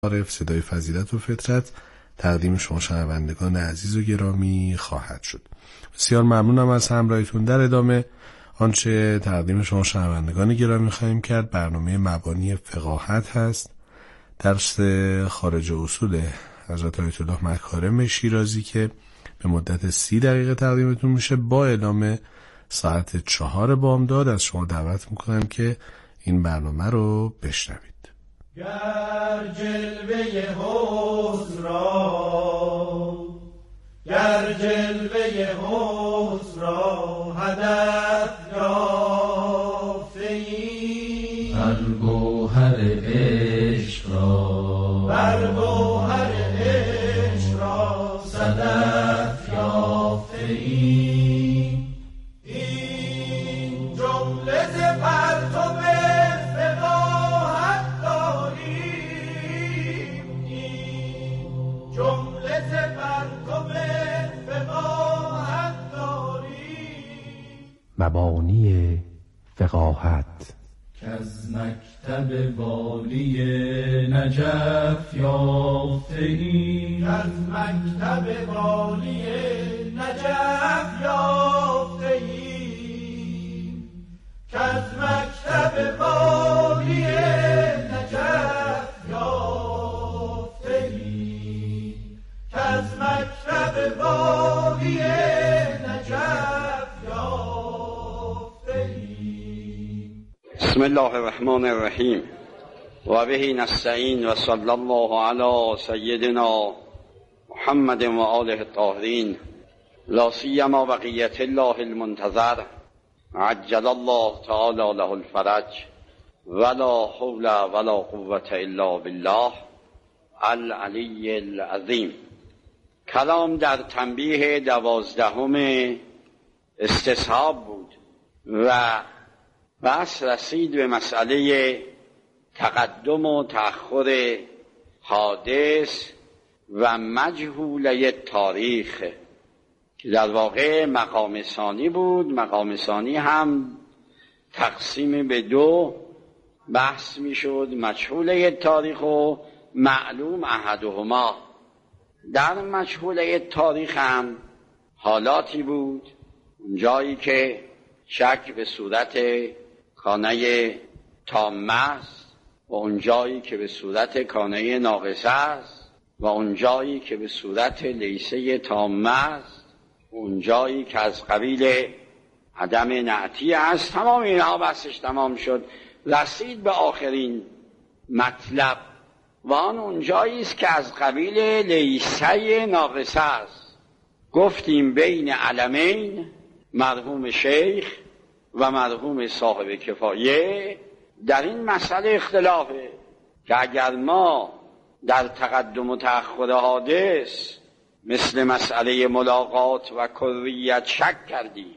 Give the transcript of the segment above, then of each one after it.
عارف صدای فضیلت و فطرت تقدیم شما شنوندگان عزیز و گرامی خواهد شد. بسیار ممنونم از همراهیتون. در ادامه آنچه تقدیم شما شنوندگان گرامی خواهیم کرد برنامه مبانی فقاهت هست، درس خارج اصول حضرت آیت الله مکارم شیرازی که به مدت 30 دقیقه تقدیمتون میشه با اعلام ساعت 4 بامداد. از شما دعوت میکنم که این برنامه رو بشنوید. گر جلوه حسن را هدف یافته‌ای، بر گوهر عشق را صدف یافته‌ای، این جمله ز پرتو فقاهت داریم، این جمله ز پرتو فقاهت داریم. مبانی فقاهت که از مکتب والی نجف یافته‌ای، از مکتب والی نجف یافته‌ای، از مکتب والی نجف یافته‌ای، از مکتب والی نجف یافته‌ای. بسم الله الرحمن الرحیم و به نستعین و صلی الله علی سیدنا محمد و آله الطاهرین، لا سیما بقیت الله المنتظر عجل الله تعالی له الفرج ولا حول ولا قوة الا بالله العلی العظیم. کلام در تنبیه 12 استصحاب بود و بحث رسید به مسئله تقدم و تأخر حادث و مجهوله تاریخ که در واقع مقام ثانی بود. مقام ثانی هم تقسیم به 2 بحث می شد، مجهوله تاریخ و معلوم احدهما. در مجهوله تاریخ هم حالاتی بود، جایی که شک به صورت کانه تامه است و اون جایی که به صورت کانه ناقصه است و اون جایی که به صورت لیسه تامه است، اون جایی که از قبیل عدم نعتی است. تمام اینها بحثش تمام شد، رسید به آخرین مطلب و آن اون جایی است که از قبیل لیسه ناقصه است. گفتیم بین علمین، مرحوم شیخ و مرحوم صاحب کفایه، در این مسئله اختلافه که اگر ما در تقدم و تأخر حادث مثل مسئله ملاقات و کریت شک کردیم،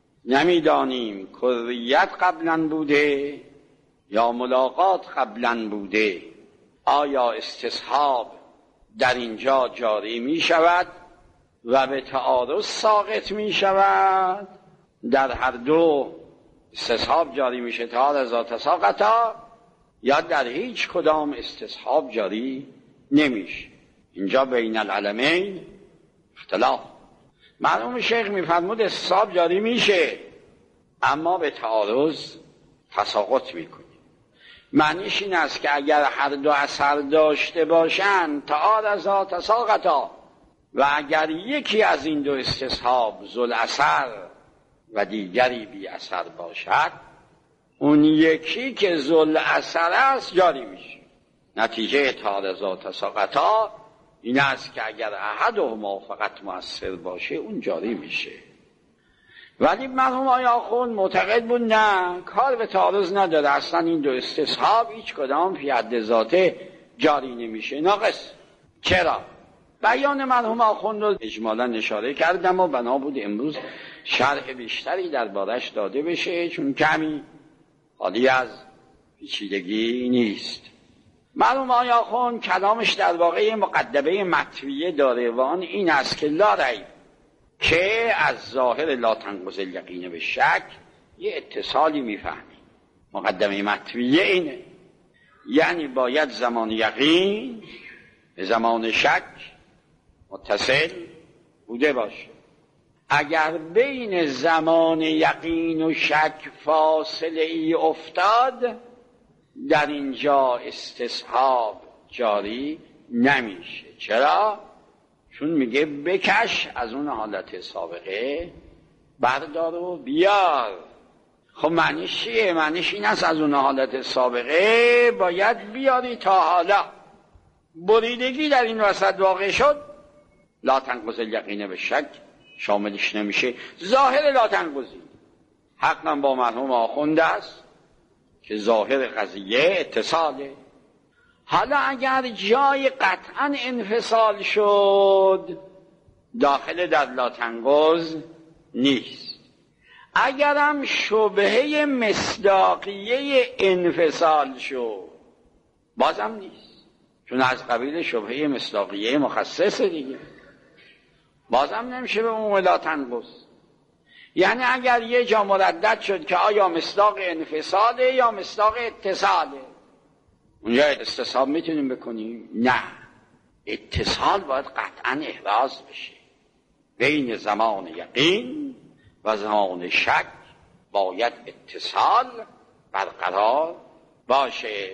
نمیدانیم کریت قبلا بوده یا ملاقات قبلا بوده، آیا استصحاب در اینجا جاری می شود و به تعارض ساقط می شود؟ در هر دو استصحاب جاری میشه تعارض تساقطا، یا در هیچ کدام استصحاب جاری نمیشه؟ اینجا بین العلمین اختلاف. مرحوم شیخ میفرمود استصحاب جاری میشه اما به تعارض تساقط میکنه. معنیش این است که اگر هر دو اثر داشته باشند تعارض تساقطا، و اگر یکی از این 2 استصحاب ذو اثر و دیگری بی اثر باشد، اون یکی که ذو اثر است جاری میشه. نتیجه تعارض تساقطا این است که اگر احدهما فقط مؤثر باشه اون جاری میشه. ولی مرحوم آقای آخوند معتقد بود نه، کار به تعارض نداره، اصلا این 2 استصحاب هیچ کدام فی حد ذاته جاری نمیشه، ناقص. چرا؟ بیان مرحوم آخوند رو اجمالا اشاره کردم و بنا بود امروز شرح بیشتری دربارش داده بشه، چون کمی خالی از پیچیدگی نیست. مرحوم آقای آخوند کلامش در واقع مقدمه مطویه داره و آن این است که لا ریب که از ظاهر لا تنقض الیقین به شک یه اتصالی میفهمیم. مقدمه مطویه اینه یعنی باید زمان یقین به زمان شک متصل بوده باشه. اگر بین زمان یقین و شک فاصله ای افتاد، در اینجا استصحاب جاری نمیشه. چرا؟ چون میگه بکش از اون حالت سابقه بردار و بیار. خب معنیش چیه؟ معنیش این است از اون حالت سابقه باید بیاری تا حالا. بریدگی در این وسط واقع شد، لا تنقض الیقین به شک شاملش نمیشه. ظاهر لا تنقضی حقا با مرحوم آخوند است که ظاهر قضیه اتصاله. حالا اگر جای قطعا انفصال شد، داخل در لا تنقض نیست. اگرم شبهه مصداقیه انفصال شد، بازم نیست، چون از قبیل شبهه مصداقیه مخصص دیگه، بازم نمیشه به اون لا تنقض. یعنی اگر یه جا مردد شد که آیا مصداق انفصاله یا مصداق اتصاله، اونجا استصحاب میتونیم بکنیم؟ نه، اتصال باید قطعا احراز بشه. بین زمان یقین و زمان شک باید اتصال برقرار باشه.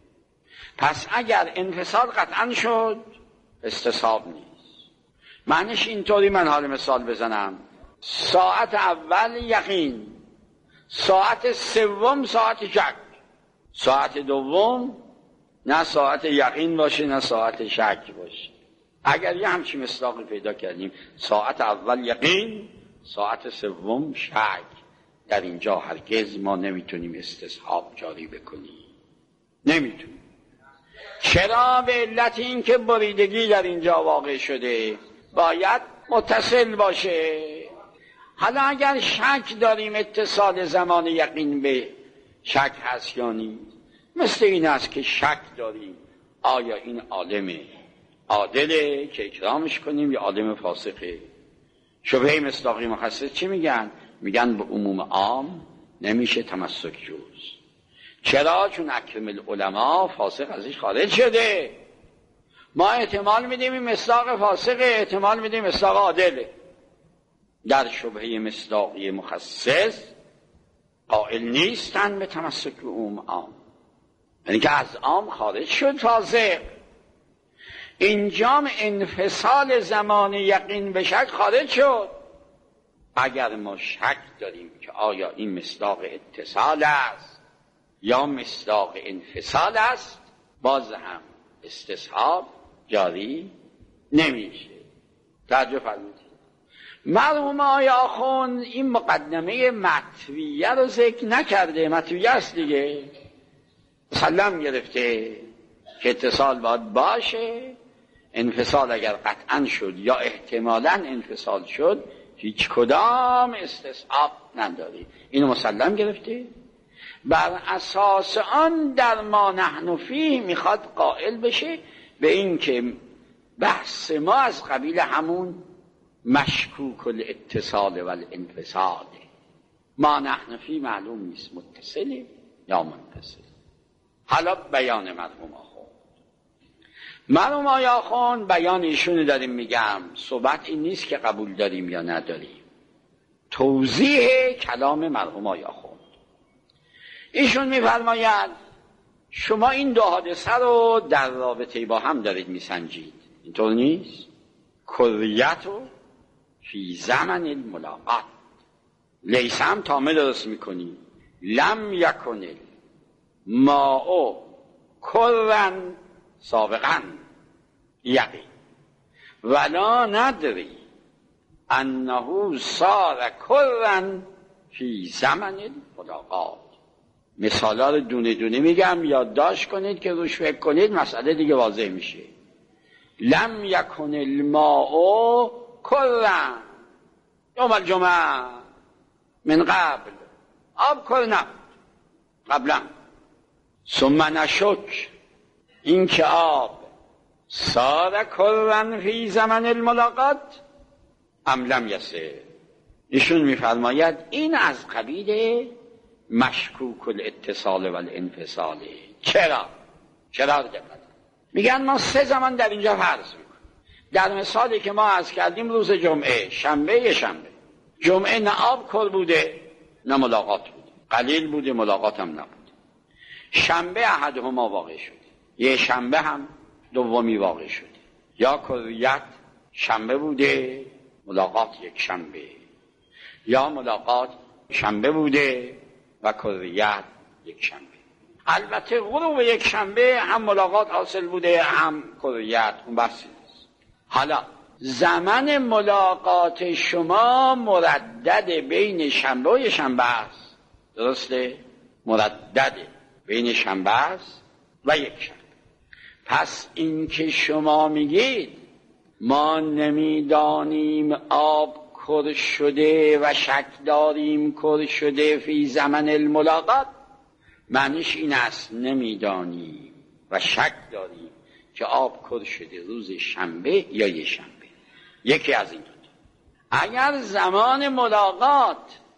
پس اگر انفصال قطعا شد، استصحاب نیست. معنیش اینطوری، من حال مثال بزنم، ساعت اول یقین، ساعت سوم ساعت شک، ساعت دوم نه ساعت یقین باشه نه ساعت شک باشه. اگر یه همچین مصداقی پیدا کردیم، ساعت اول یقین، ساعت سوم شک، در اینجا هرگز ما نمیتونیم استصحاب جاری بکنیم، نمیتونیم. چرا؟ به علت این که بریدگی در اینجا واقع شده، باید متصل باشه. حالا اگر شک داریم اتصال زمان یقین به شک هست یا نیست، مثل این است که شک داریم آیا این عالم عادله که اکرامش کنیم یا عالم فاسقه. شبهه مصداقی مخصص چی میگن؟ میگن به عموم عام نمیشه تمسک جوز. چرا؟ چون اکرم العلماء فاسق ازش خارج شده. ما احتمال میدیم این مصداق فاسقه، احتمال میدیم مصداق عادله. در شبهه مصداقی مخصص قائل نیستن به تمسک به عموم عام، یعنی که از عام خارج شد فاسق. اینجام انفصال زمان یقین به شک خارج شد. اگر ما شک داریم که آیا این مصداق اتصال است یا مصداق انفصال است، باز هم استصحاب جاری نمیشه. توجه فرمودید. مرحوم آقای آخوند این مقدمه مطویه رو ذکر نکرده. مطویه است دیگه، مسلم گرفته که اتصال باید باشه. انفصال اگر قطعا شد یا احتمالاً انفصال شد، هیچ کدام استصحاب نداری. اینو مسلم گرفته. بر اساس آن در ما نحن فیه میخواد قائل بشه به این که بحث ما از قبیل همون مشکوک الاتصال و الانفصال. ما نحن فیه معلوم نیست متصله یا منفصل. حالا بیان مرحوم آخوند. مرحوم آخوند بیان ایشون داریم میگم، صحبت این نیست که قبول داریم یا نداریم، توضیح کلام مرحوم آخوند. ایشون میفرماید شما این دو حادثه رو در رابطه با هم دارید میسنجید، اینطور نیست؟ کریت و فی زمن الملاقات، لیس هم تامه درست میکنی، لم یکن الماء کرن سابقا یقین ولا ندری انه صار کرن فی زمن الملاقات. مثالا رو دونه دونه میگم، یادداشت کنید که روش فکر کنید، مسئله دیگه واضح میشه. لم یکن الماء کرن یوم الجمعه من قبل، آب کر نبود قبلا. ثم نشک، این که آب صار کرن فی زمن الملاقات ام لم یسر. ایشون میفرماید این از قبیل مشکوک الاتصال و الانفصاله. چرا؟ چرا دقت؟ میگن ما 3 زمان در اینجا فرض میکنیم. در مثالی که ما عرض کردیم روز جمعه، شنبه، جمعه نه آب کل بوده نه ملاقات بوده، قلیل بوده، ملاقات هم نبوده. شنبه احدهما واقع شده، یه شنبه هم دومی واقع شده. یا کلیت شنبه بوده، ملاقات یک شنبه، یا ملاقات شنبه بوده و کلیت یک شنبه. البته غروب یک شنبه هم ملاقات حاصل بوده هم کلیت، اون بحثی نیست. حالا زمان ملاقات شما مردد بین شنبه و شنبه است، درسته؟ مردد بین شنبه است و یک شنبه. پس این که شما میگید ما نمیدانیم آب کر شده و شک داریم کر شده فی زمن الملاقات، معنیش این است نمیدانیم و شک داریم که آب کر شده روز شنبه یا یک شنبه، یکی از این دو. اگر زمان ملاقات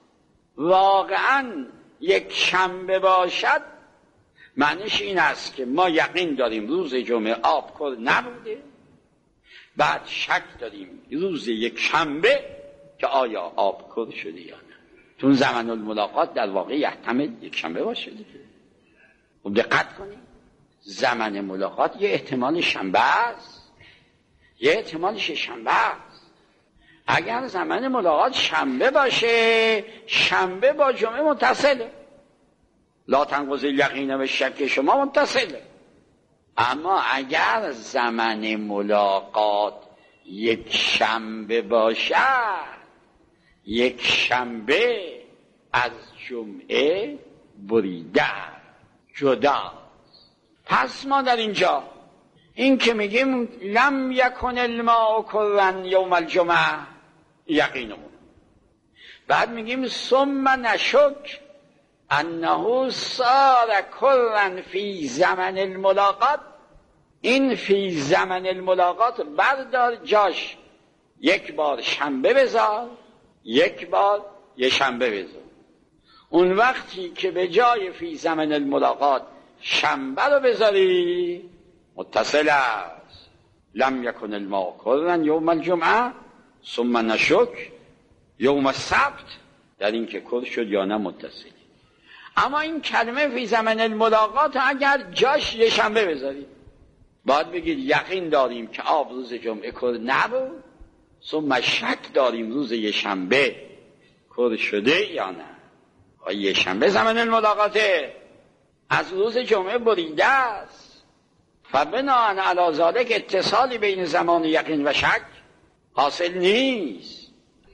واقعا یک شنبه باشد، معنیش این است که ما یقین داریم روز جمعه آب کر نبوده، بعد شک داریم روز یک شنبه که آیا آب کر شده یا نه. چون زمان الملاقات در واقع یحتمل یک شنبه باشه دیگه. خب دقت کنید، زمان ملاقات یه احتمال شنبه است، یه احتمالش شنبه است. اگر زمان ملاقات شنبه باشه، شنبه با جمعه متصله، لا تنقضی الیقین و شک شما متصله. اما اگر زمان ملاقات یک شنبه باشد، یک شنبه از جمعه بریده جدا. پس ما در اینجا این که میگیم لم یکن الماء کرا یوم الجمعه یقینمون، بعد میگیم ثم نشک انه صار کرا فی زمن الملاقات، این فی زمن الملاقات بردار جاش یک بار شنبه بذار، یک بار یه شنبه بذار. اون وقتی که به جای فی زمن الملاقات شنبه رو بذاری متصل است. لم یکن الماء کرا یوم الجمعه ثم نشک یوم السبت، در این که کر شد یا نه متصلی. اما این کلمه فی زمن الملاقات اگر جاش یه شنبه بذاری، باید بگید یقین داریم که آب روز جمعه کر نبود، ثم شک داریم روز یه شنبه کر شده یا نه. و یه شنبه زمن الملاقاته، از روز جمعه بریده است. فبناء علی ذلک اتصالی بین زمان یقین و شک حاصل نیست.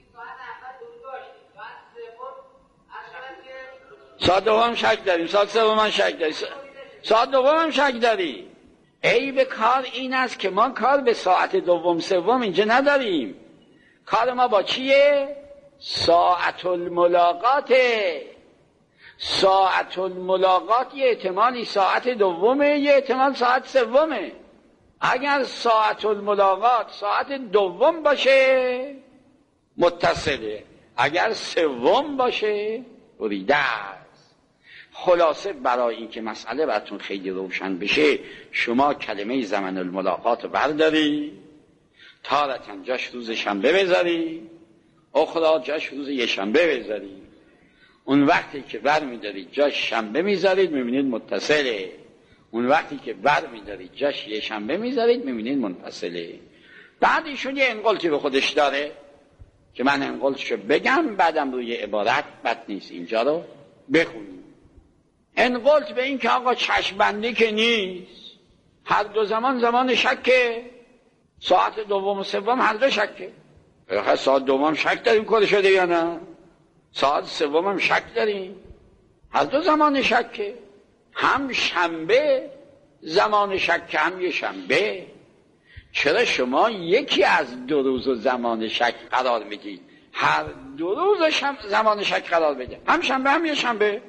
ساعت دوم شک داریم، ساعت سوم هم شک داریم، ساعت دوم هم شک داریم. عیب کار این است که ما کار به ساعت دوم سوم اینجا نداریم. کار ما با چیه؟ ساعت الملاقاته. ساعت الملاقات یه احتمالی ساعت دومه، یه احتمال ساعت سومه. اگر ساعت الملاقات ساعت دوم باشه متصله، اگر سوم باشه بریده است. خلاصه برای این که مسئله براتون خیلی روشن بشه، شما کلمه زمن الملاقات رو برداری، تارتاً جاش روز شنبه بذاری، اخرى جاش روز یه شنبه بذاری. اون وقتی که بر میدارید جاش شنبه میذارید میبینید متصله، اون وقتی که بر میدارید جاش یه شنبه میذارید میبینید منفصله. بعد ایشون یه انقلتی به خودش داره که من انقلتشو بگم بعدم روی عبارت بد نیست اینجا رو بخونیم. انقلت به این که آقا چشمبندی که نیست، هر دو زمان شکه، ساعت دوم و سوم هر دو شکه. ساعت دوم شک داریم کار شده یا نه، ساعت سوم هم شک داریم، هر دو زمان شکه. هم شنبه زمان شکه هم یه شنبه. چرا شما یکی از دو روز زمان شک قرار میدید؟ هر دو روز زمان شک قرار بده، هم شنبه هم یه شنبه.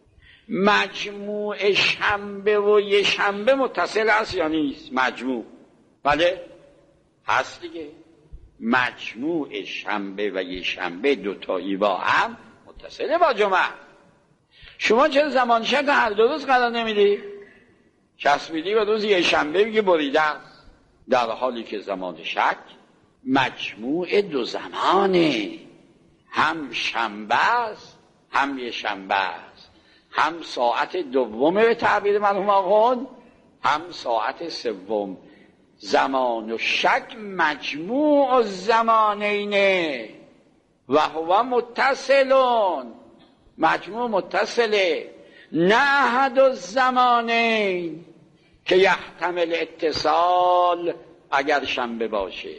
مجموع شنبه و یه شنبه متصل است یا نیست؟ مجموع بله هست دیگه. مجموع شنبه و یه شنبه دوتایی با هم متصله با جمعه. شما چرا زمان شک هر دو روز قرار نمیدی؟ چسبیدی به روز یک شنبه میگه بریده است، در حالی که زمان شک مجموع دو زمانه، هم شنبه است هم یک شنبه است، هم ساعت دومه به تعبیر مرحوم آخوند، هم ساعت سوم. زمان و شک مجموع الزمانینه و هو متصلون، مجموع متصله، نه احد الزمانین که یحتمل اتصال اگر شنبه باشه،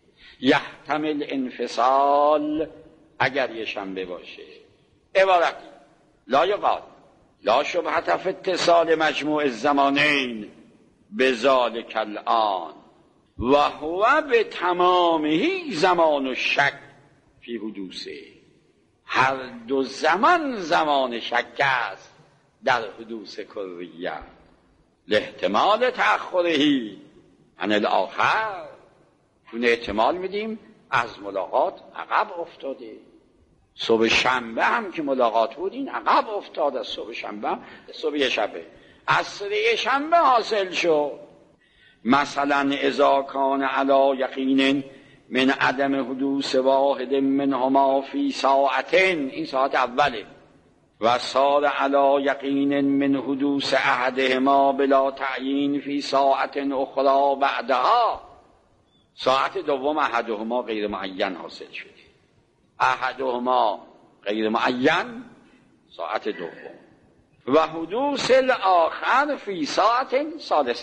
یحتمل انفصال اگر یه شنبه باشه. عبارتی لا یقال لا شبهة فی اتصال مجموع الزمانین بذالک الآن و هو به تمامه زمان و شک فی حدوثه. هر دو زمان شک است در حدوث کریه، لاحتمال تأخره عن الاخر، چون احتمال میدیم از ملاقات عقب افتاده. صبح شنبه هم که ملاقات بود این عقب افتاد از صبح شنبه، صبح شنبه عصر شنبه حاصل شد. مثلا اذا کان علی یقین من عدم حدوث واحد منهما فی ساعتین، این ساعت اوله، و صار علی یقین من حدوث احدهما بلا تعیین فی ساعت اخرى بعدها، ساعت دوم احدهما غیر معین حاصل شده، احدهما غیر معین ساعت دوم، و حدوث الاخر فی ساعت ثالثه،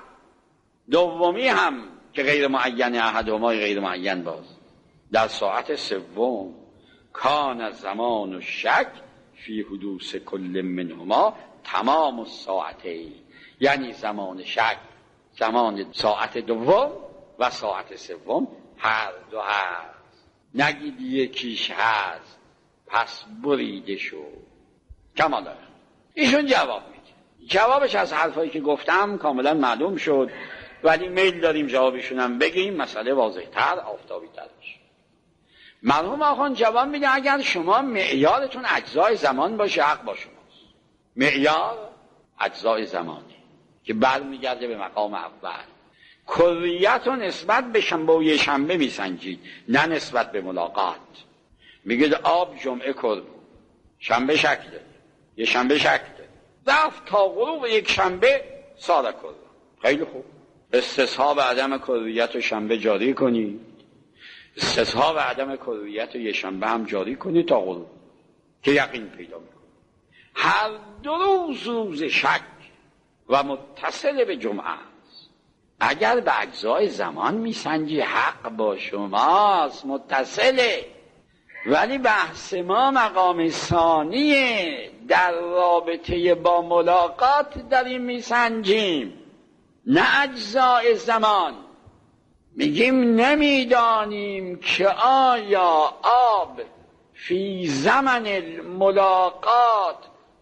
دومی هم که غیر معین، احدهما غیر معین باز در ساعت سوم. کان زمان و شک فی حدوث کل منهما تمام الساعتین، یعنی زمان شک زمان ساعت دوم و ساعت سوم هر دو هست، نگید یکیش هست پس بریده شد. کمال داره. ایشون جواب میده، جوابش از حرفایی که گفتم کاملا معلوم شد، ولی میل داریم جوابشونم بگیم مسئله واضح تر آفتابی تر بشه. مرحوم آخوند جواب میده اگر شما معیارتون اجزای زمان باشه حق با شماست. معیار اجزای زمانی که برمیگرده به مقام اول. کلیت و نسبت به شنبه و یه شنبه میسنجید، نه نسبت به ملاقات. میگه آب جمعه کر بود، شنبه شک داره، یه شنبه شک داره، رفت تا غروب یک شنبه سال کر. خیلی خوب، استصحاب عدم کلیت و شنبه جاری کنی، استصحاب عدم کلیت و یه شنبه هم جاری کنی تا غروب که یقین پیدا میکنی. هر دو روز شک و متصل به جمعه است. اگر به اجزای زمان میسنجی حق با شماست، متصله. ولی بحث ما مقام ثانیه، در رابطه با ملاقات داریم میسنجیم، نه اجزای زمان. میگیم نمیدانیم که آیا آب فی زمن الملاقات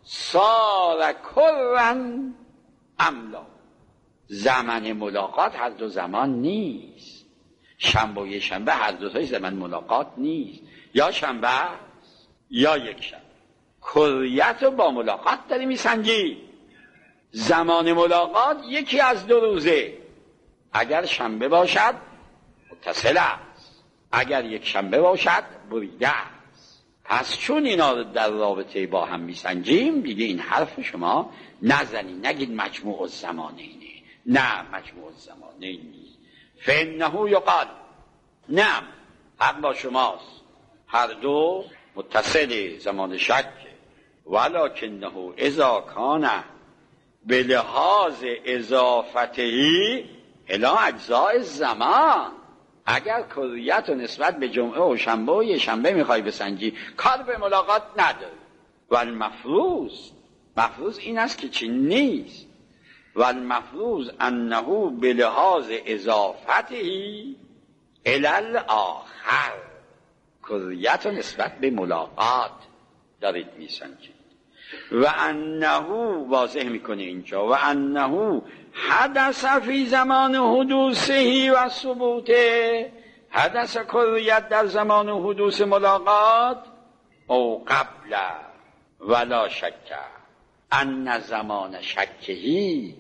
صار کرن ام لا. زمن ملاقات هر دو زمان نیست، شنبه و یک شنبه هر دو تای زمن ملاقات نیست، یا شنبه یا یک شنبه. کریت رو با ملاقات داری میسنجی. زمان ملاقات یکی از دو روزه، اگر شنبه باشد متصل است، اگر یک شنبه باشد بریده است. پس چون اینا رو در رابطه با هم میسنجیم، دیگه این حرف شما نزنید، نگید مجموع الزمانینه. نه، مجموع الزمانین نیست. فانه یقال، نه، حق با شماست، هر دو متصل زمان شک، ولکنه اذا کان به لحاظ اضافتهی الی اجزای زمان. اگر کلیت و نسبت به جمعه و شنبه و یه شنبه میخوای بسنجی، کار به ملاقات نداری. والمفروض، مفروض این است که چین نیست. والمفروض انه به لحاظ اضافتهی الی الاخر، کلیت و نسبت به ملاقات دارید میسنجید. و انه، واضح میکنه اینجا، و انه حدث فی زمان حدوثه و ثبوته، حدث کلیت در زمان حدوث ملاقات او قبل ولا شک ان زمان شکهی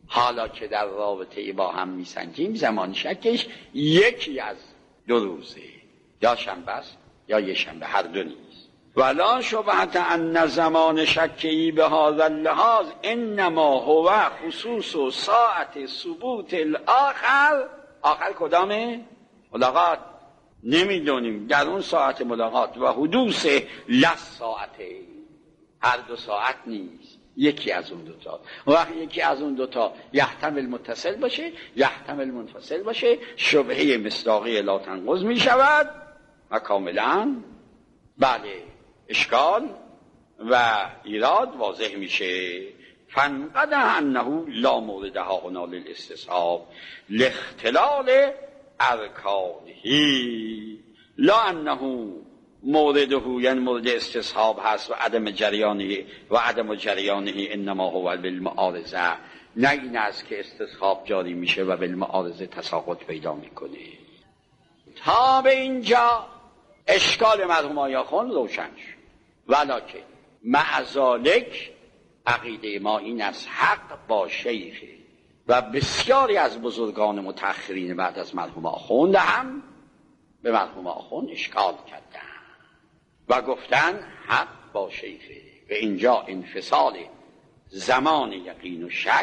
حالا که در رابطه ای با هم میسنجیم زمان شکش یکی از 2 روزه، یا شنبه است یا یک شنبه، هر دو نیست. ولا شبهت ان زمان شکی به هذا اللحاظ انما هو خصوص ساعت ثبوت الاخر. آخر کدامه؟ ملاقات. نمیدونیم در اون ساعت ملاقات و حدوث ساعته، هر 2 ساعت نیست، یکی از اون 2 تا. وقتی یکی از اون 2 تا یحتمل متصل باشه یحتمل منفصل باشه، شبهه مصداقی لا تنقض می شود و کاملا بله اشکال و ایراد واضح میشه. فانقضى انه لا مورد هنا للاستصحاب لاختلال ارکانه، لا انه مورده، یعنی مورد استصحاب هست و عدم جریانه انما هو بالمعارضه، نه این است که استصحاب جاری میشه و بالمعارضه تساقط پیدا میکنه. تا به اینجا اشکال مرحوم آیاخون روشن شد. ولکن مع ذالک عقیده ما این از حق با شیخ و بسیاری از بزرگان متأخرین بعد از مرحوم آخوند هم به مرحوم آخوند اشکال کردن و گفتن حق با شیخه و اینجا انفصال زمان یقین و شک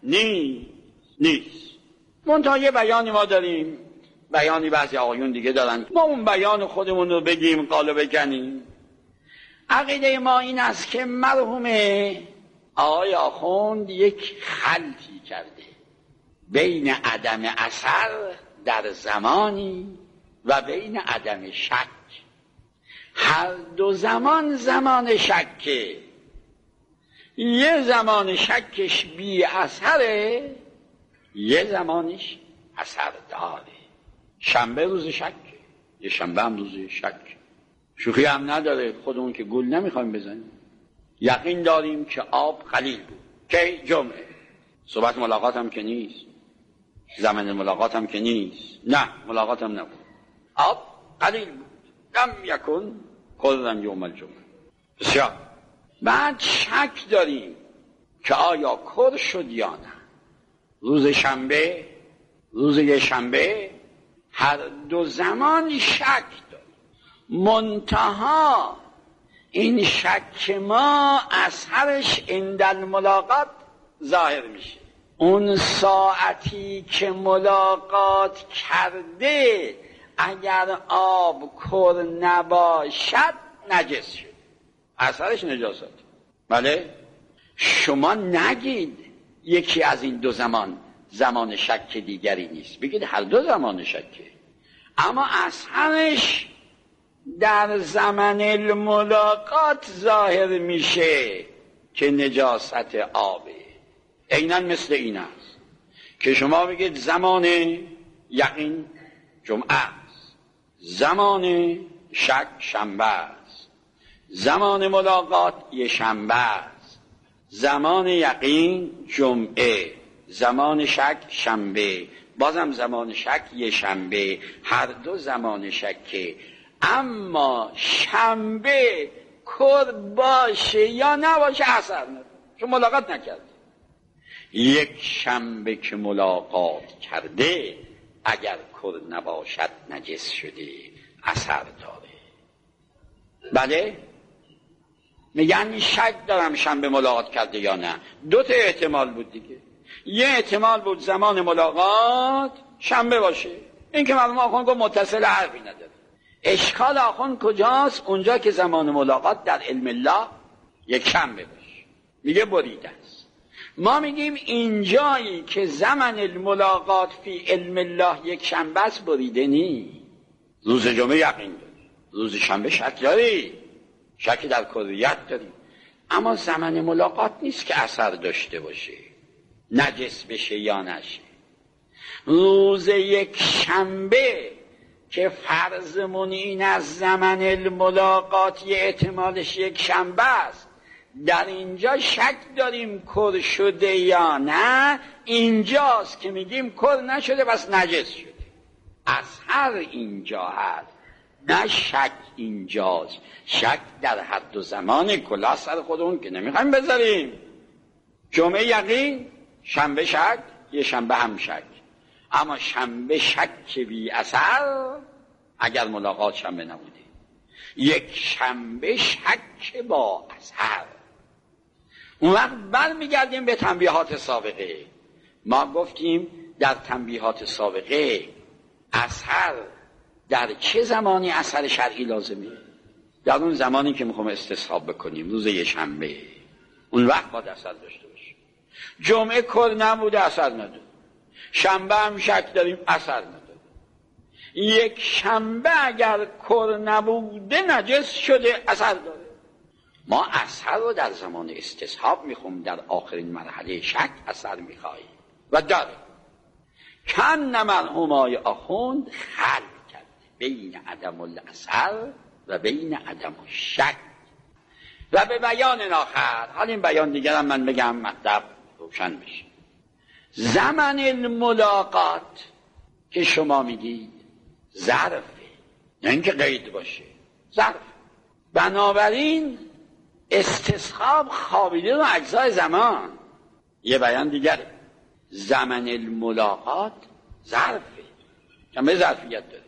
نیست. منتها یه بیانی ما داریم، بیانی بعضی آقایون دیگه دارن، ما اون بیان خودمون رو بگیم قالب بکنیم. عقیده ما این است که مرحوم آقای آخوند یک خلطی کرده بین عدم اثر در زمانی و بین عدم شک. هر 2 زمان شکه، یه زمان شکش بی اثره، یه زمانش اثر داره. شنبه روز شک، یه شنبه هم روز شک. شوخی هم نداره، خودمون که گل نمیخوایم بزنیم. یقین داریم که آب قلیل بود که جمعه، صحبت ملاقات هم که نیست، زمان ملاقات هم که نیست، نه ملاقات هم نبود، آب قلیل بود. کم یکن قرن یوم الجمعه. بسیار. بعد شک داریم که آیا کر شد یا نه. روز شنبه، روز یه شنبه، هر 2 زمان شک داریم. منتها این شک ما اثرش عند الملاقات ظاهر میشه. اون ساعتی که ملاقات کرده اگر آب کر نباشد نجس شد، اثرش نجاست. بله، شما نگید یکی از این 2 زمان شک دیگری نیست، بگید هر 2 زمان شکه، اما اثرش در زمان الملاقات ظاهر میشه که نجاست آبه. عیناً مثل این است که شما بگید زمان یقین جمعه است، زمان شک شنبه است، زمان ملاقات یه شنبه است، زمان یقین جمعه، زمان شک شنبه، بازم زمان شک یه شنبه، هر 2 زمان شکه. اما شنبه کر باشه یا نباشه اثر نداره، چون ملاقات نکرده. یک شنبه که ملاقات کرده اگر کر نباشد نجس شده، اثر داره. بله، میگن شک دارم شنبه ملاقات کرده یا نه. 2 تا احتمال بود دیگه. یه احتمال بود زمان ملاقات شنبه باشه، این که مرحوم آخوند گفت متصل حرفی نداره. اشکال آخوند کجاست؟ اونجا که زمان ملاقات در علم الله یک شنبه باشه، میگه بریده است. ما میگیم اینجایی که زمان الملاقات فی علم الله یک شنبه است بریده نی. روز جمعه یقین داری، روز شنبه شک داری، شکی در کلیت داری، اما زمان ملاقات نیست که اثر داشته باشه، نجس بشه یا نشه. روز یک شنبه که فرضمون این از زمان الملاقات یه احتمالش یک شنبه است، در اینجا شک داریم کر شده یا نه. اینجاست که میگیم کر نشده بس نجس شده. اثر اینجا هست، نه شک اینجاست. شک در هر 2 زمان کلا سر خودمون که نمیخوایم بذاریم. جمعه یقین شنبه شک، یه شنبه هم شک. اما شنبه شک بی اثر اگر ملاقات شنبه نبوده، یک شنبه شک با اثر. اون وقت برمیگردیم به تنبیهات سابقه. ما گفتیم در تنبیهات سابقه اثر در چه زمانی اثر شرعی لازمه؟ در اون زمانی که میخوام استصحاب بکنیم، روز یه شنبه، اون وقت باید اثر داشته باشه. جمعه کر نبوده، اثر نداره. شنبه هم شک داریم، اثر نداره. یک شنبه اگر کر نبوده نجس شده، اثر داره. ما اثر رو در زمان استصحاب میخوام، در آخرین مرحله شک اثر میخواییم و داره. کن مرحومای آخوند خلق کرد بین عدم الاثر و بین عدم الشک و به بیان آخر. حال این بیان دیگر هم من بگم مطلب روشن بشه. زمن الملاقات که شما میگید ظرفه، نه اینکه قید باشه، ظرف. بنابراین استصحاب خوابیده رو اجزای زمان. یه بیان دیگره، زمن الملاقات ظرفه، جنبه ظرفیت داره.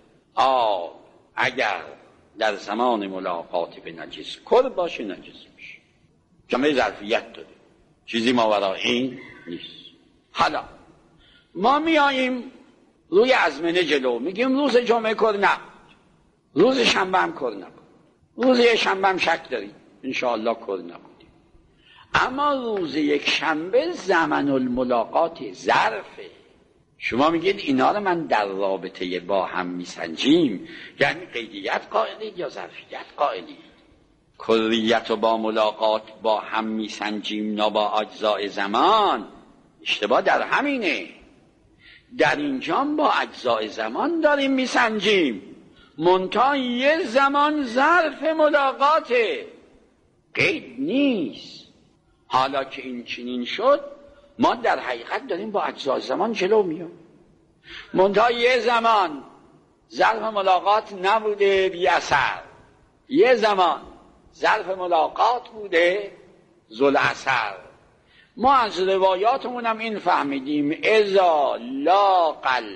اگر در زمان ملاقات به نجس کل باشه نجس میشه، جنبه ظرفیت داره، چیزی ماورا این نیست. حالا ما میاییم روی ازمنه جلو، میگیم روز جمعه کر نبود، روز شنبه هم کر نبود، روز یک شنبه هم شک داریم، انشاءالله کر نبودیم. اما روز یک شنبه زمن الملاقات ظرفه. شما میگید اینا رو من در رابطه با هم میسنجیم، یعنی قیدیت قائلید یا ظرفیت قائلید؟ کلیت رو با ملاقات با هم میسنجیم، نه با اجزای زمان. اشتباه در همینه. در اینجا با اجزای زمان داریم میسنجیم، منتها یه زمان ظرف ملاقاته، قید نیست. حالا که این چنین شد، ما در حقیقت داریم با اجزای زمان جلو میام. منتها یه زمان ظرف ملاقات نبوده بی اثر، یه زمان ظرف ملاقات بوده ذو اثر. ما از روایاتمون هم این فهمیدیم اذا لاقل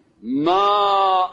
ما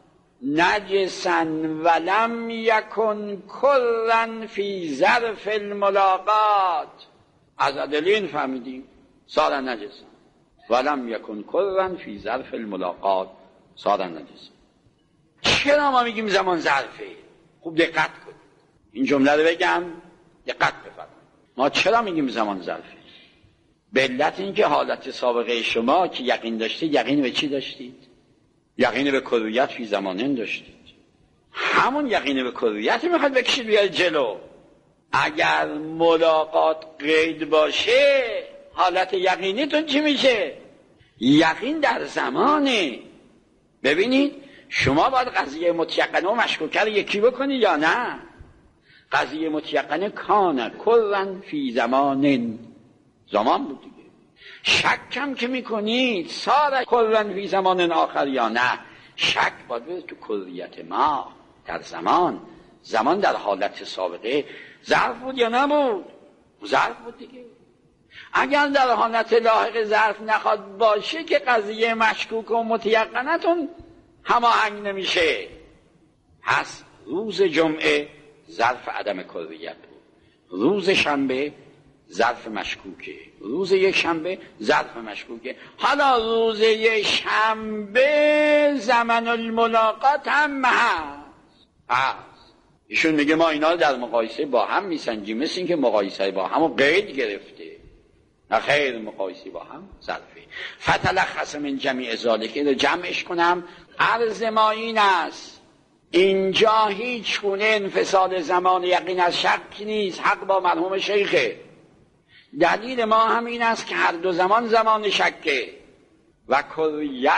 نجسا ولم یکن کرن فی ظرف الملاقات. از ادلین فهمیدیم صار نجسا ولم یکن کرن فی ظرف الملاقات صار نجسا. چرا ما میگیم زمان ظرفه؟ خوب دقت کنید، این جمله رو بگم دقت بفرمایید. ما چرا میگیم زمان ظرفه؟ به علت اینکه حالت سابقه شما که یقین داشتید، یقین به چی داشتید؟ یقین به کلیت فی زمانن داشتید. همون یقین به کلیت میخواد بکشید بیاد جلو. اگر ملاقات قید باشه، حالت یقینیتون چی میشه؟ یقین در زمانه. ببینید شما باید قضیه متیقنه و مشکوکه رو یکی بکنید یا نه؟ قضیه متیقنه کان کرن فی زمانن، زمان بود دیگه. شکم که میکنید سار کرن فی زمان آخر یا نه؟ شک باید تو کلیت ما در زمان. زمان در حالت سابقه ظرف بود یا نبود؟ ظرف بود دیگه. اگر در حالت لاحق ظرف نخواد باشه که قضیه مشکوک و متیقنتون هماهنگ نمیشه. پس روز جمعه ظرف عدم کلیت بود، روز شنبه ظرف مشکوکه، روز یک شنبه ظرف مشکوکه. حالا روز یک شنبه زمن الملاقات هم هست. ایشون میگه ما اینا رو در مقایسه با هم میسنجیم، مثل این که مقایسه با هم رو قید گرفته. نه خیر، مقایسه با هم ظرفه. فتلخص من جمیع ذالک، رو جمعش کنم، عرض ما این است اینجا هیچ گونه انفصال زمان یقین از شک نیست. حق با مرحوم شیخه. دلیل ما هم این است که هر دو زمان زمان شکه و کلیت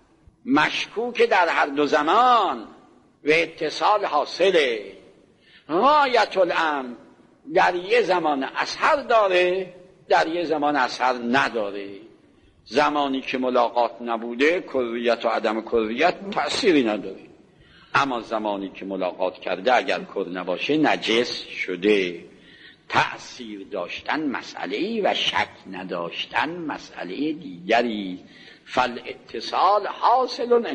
مشکوک در هر دو زمان و اتصال حاصله. غایت الامر در یه زمان اثر داره، در یه زمان اثر نداره. زمانی که ملاقات نبوده کلیت و عدم کلیت تأثیری نداره، اما زمانی که ملاقات کرده اگر کر نباشه نجس شده. تأثیر داشتن مسئله و شک نداشتن مسئله دیگری. فالاتصال حاصل